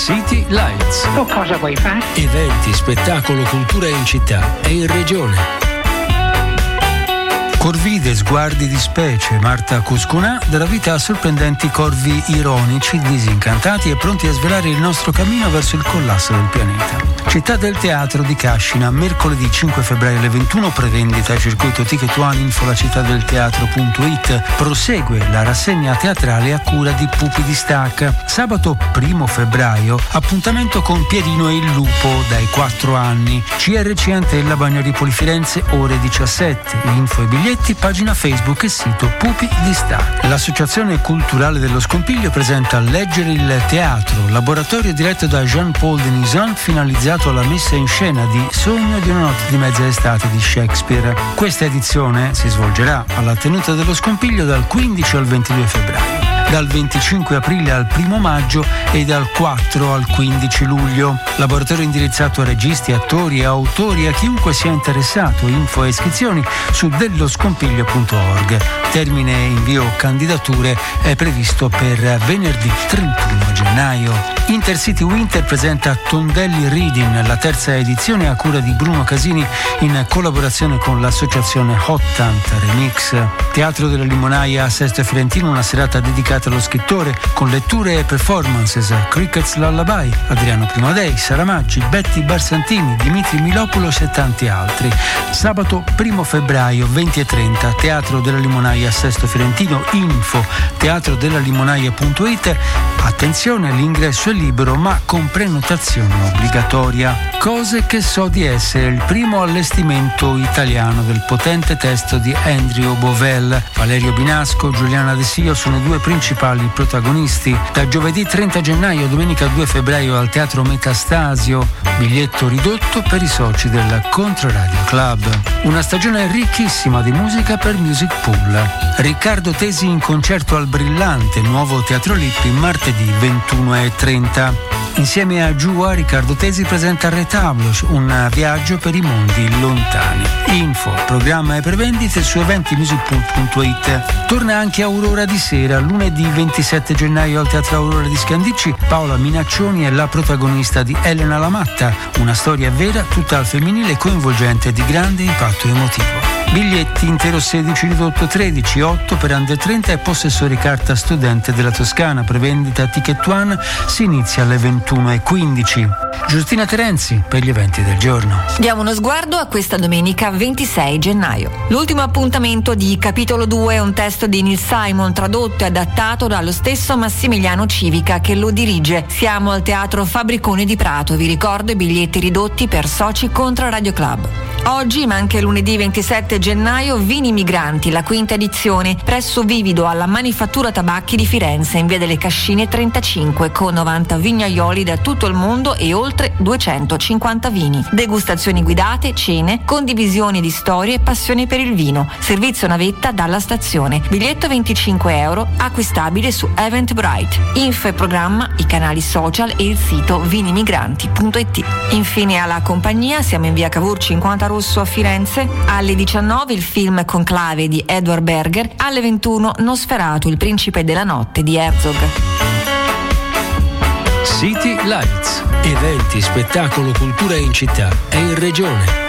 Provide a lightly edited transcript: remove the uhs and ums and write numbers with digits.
City Lights. O cosa vuoi fare? Eventi, spettacolo, cultura in città e in regione. Corvide, sguardi di specie, Marta Cuscunà darà vita a sorprendenti corvi ironici, disincantati e pronti a svelare il nostro cammino verso il collasso del pianeta. Città del Teatro di Cascina, mercoledì 5 febbraio alle 21, prevendita circuito Ticket One, info lacittadelteatro.it. Prosegue la rassegna teatrale a cura di Pupi di Stacca. Sabato 1 febbraio, appuntamento con Pierino e il Lupo dai 4 anni. CRC Antella Bagnoli Firenze, ore 17. Info e biglietti, pagina Facebook e sito Pupi di Stacca. L'Associazione Culturale dello Scompiglio presenta Leggere il Teatro, laboratorio diretto da Jean-Paul Denison, finalizzato alla messa in scena di Sogno di una notte di mezza estate di Shakespeare. Questa edizione si svolgerà alla tenuta dello Scompiglio dal 15 al 22 febbraio. Dal 25 aprile al 1 maggio e dal 4 al 15 luglio. Laboratorio indirizzato a registi, attori e autori e a chiunque sia interessato. Info e iscrizioni su delloscompiglio.org. Termine invio candidature è previsto per venerdì 31 gennaio. Intercity Winter presenta Tondelli Reading, la terza edizione a cura di Bruno Casini in collaborazione con l'associazione Hot Tant Remix. Teatro della Limonaia a Sesto Fiorentino, una serata dedicata allo scrittore con letture e performances. Cricket's Lullaby, Adriano Primadei, Sara Maggi, Betty Barsantini, Dimitri Milopoulos e tanti altri. Sabato 1 febbraio 20:30, Teatro della Limonaia a Sesto Fiorentino, info teatrodellalimonaya.it. Attenzione, l'ingresso è libero ma con prenotazione obbligatoria. Cose che so di essere, il primo allestimento italiano del potente testo di Andrew Bovell. Valerio Binasco, Giuliana De Sio sono i due principali protagonisti. Da giovedì 30 gennaio a domenica 2 febbraio al Teatro Metastasio, biglietto ridotto per i soci del Controradio Club. Una stagione ricchissima di musica per Music Pool. Riccardo Tesi in concerto al Brillante, nuovo Teatro Lippi, martedì 21:30. Insieme a Giua, Riccardo Tesi presenta Retablos, un viaggio per i mondi lontani. Info, programma e prevendite su eventimusicpool.it. Torna anche Aurora di sera, lunedì 27 gennaio al Teatro Aurora di Scandicci. Paola Minaccioni è la protagonista di Elena la Matta, una storia vera, tutta al femminile, coinvolgente e di grande impatto emotivo. Biglietti intero 16, ridotto 13, 8 per under 30 e possessori carta studente della Toscana. Prevendita Ticket One, si inizia alle 21:15. Giustina Terenzi per gli eventi del giorno. Diamo uno sguardo a questa domenica 26 gennaio. L'ultimo appuntamento di Capitolo 2 è un testo di Neil Simon tradotto e adattato dallo stesso Massimiliano Civica che lo dirige. Siamo al Teatro Fabbriconi di Prato. Vi ricordo i biglietti ridotti per soci contro Radio Club. Oggi, ma anche lunedì 27 gennaio, Vini Migranti, la quinta edizione, presso Vivido alla Manifattura Tabacchi di Firenze, in via delle Cascine 35, con 90 vignaioli da tutto il mondo e oltre 250 vini. Degustazioni guidate, cene, condivisioni di storie e passione per il vino. Servizio navetta dalla stazione. Biglietto €25, acquistabile su Eventbrite. Info e programma, i canali social e il sito vinimigranti.it. Infine alla compagnia, siamo in via Cavour 50 Rosso a Firenze. Alle 19 il film Conclave di Edward Berger. Alle 21 Nosferatu, il principe della notte di Herzog. City Lights. Eventi, spettacolo, cultura in città e in regione.